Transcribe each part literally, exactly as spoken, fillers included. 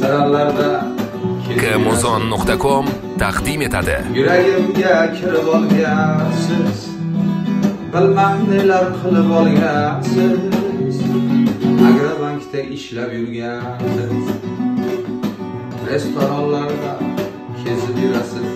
restoranlarda kmozon nuqta com taqdim etadi. Yuragimga kirib olgansiz, bilmam nelar qilib olgansiz. Agrobankda ishlab yurgansiz, restoranlarda kezib yurasiz.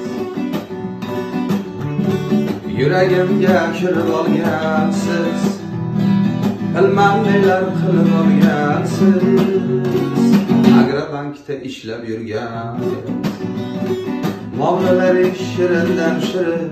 Yuragimga kirib olgansiz, bilmam nelar qilib olgansiz. Agrobankda ishlab yurgansiz, muomalalari shirindan shirin,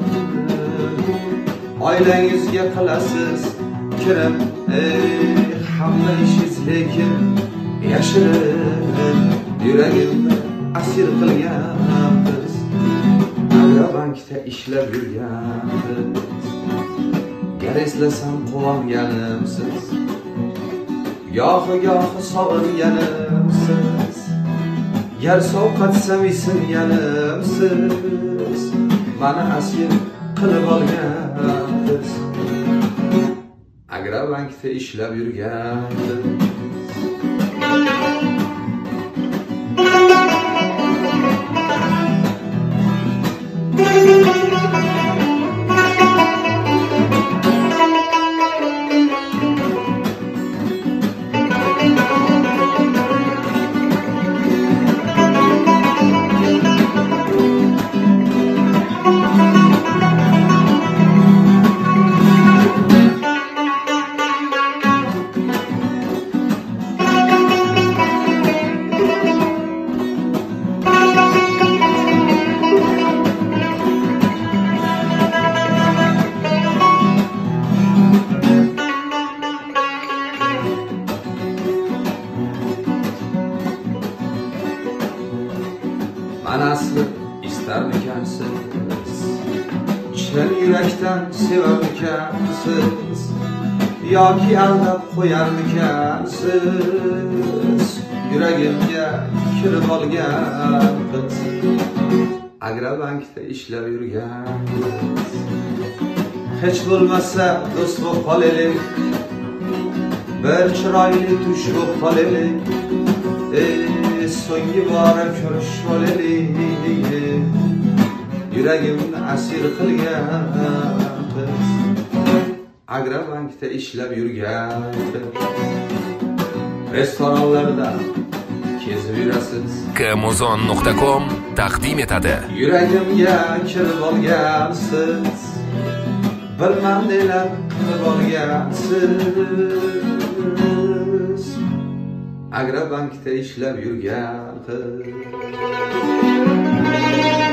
oilangizga qilasiz kirim, ey hamma ishingiz lekin yashirin. Yuragimni asir qilgansiz, Agrobankda ishlab yurgansiz. Gar eslasam quvonganimsiz, gohi gohi sog'inganimsiz. Gar sovqatsam isinganimsiz, mani asir qilib olgansiz. Agrobankda ishlab yurgansiz. Anasını istermikensiz, chin yurakdan severmikensiz, yoki aldab qo'yarmikensiz. Yuragimga kirib olgan qiz, Agrobankda ishlab yurgansiz. Hech bo'lmasa do'st bo'lib qolaylik, bir chiroyli tush bo'lib qolaylik. So'nggi bora ko'rish olaylik. Yuragimni asir qilgan qiz, Agrobankda ishlab yurgan qiz. Restoranlarda kezib yurasiz, kmozon nuqta com taqdim etadi. Yuragimga kirib olgansiz, bilmam nelar qilib olgansiz. Agrobankda ishlab yurgan qiz.